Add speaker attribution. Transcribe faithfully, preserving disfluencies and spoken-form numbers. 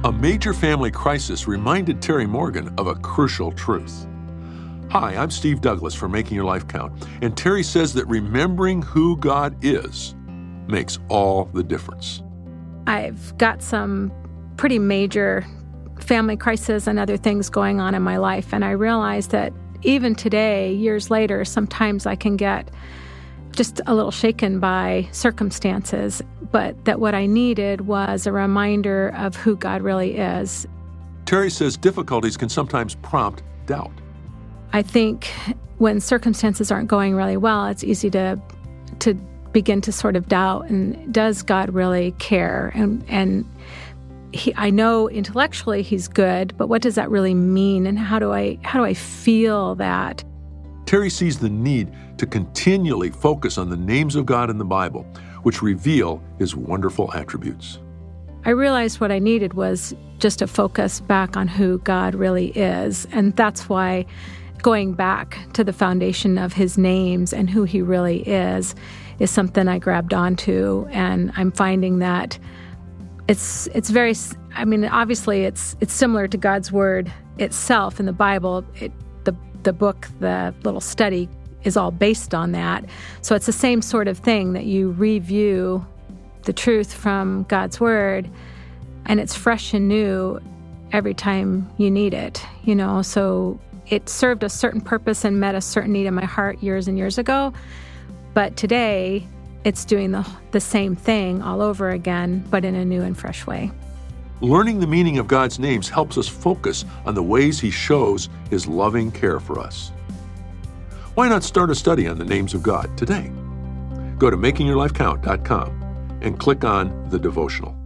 Speaker 1: A major family crisis reminded Terry Morgan of a crucial truth. Hi, I'm Steve Douglas for Making Your Life Count, and Terry says that remembering who God is makes all the difference.
Speaker 2: I've got some pretty major family crisis and other things going on in my life, and I realize that even today, years later, sometimes I can get just a little shaken by circumstances, but that what I needed was a reminder of who God really is.
Speaker 1: Terry says difficulties can sometimes prompt doubt.
Speaker 2: I think when circumstances aren't going really well, it's easy to to begin to sort of doubt, and does God really care? And and he, I know intellectually he's good, but what does that really mean? And how do I how do I feel that?
Speaker 1: Terry sees the need to continually focus on the names of God in the Bible, which reveal his wonderful attributes.
Speaker 2: I realized what I needed was just to focus back on who God really is. And that's why going back to the foundation of his names and who he really is is something I grabbed onto. And I'm finding that it's it's very, I mean, obviously it's it's similar to God's word itself in the Bible. It, the the book, the little study is all based on that. So it's the same sort of thing that you review the truth from God's word, and it's fresh and new every time you need it, you know. So it served a certain purpose and met a certain need in my heart years and years ago, but today it's doing the, the same thing all over again, but in a new and fresh way.
Speaker 1: Learning the meaning of God's names helps us focus on the ways he shows his loving care for us. Why not start a study on the names of God today? Go to making your life count dot com and click on the devotional.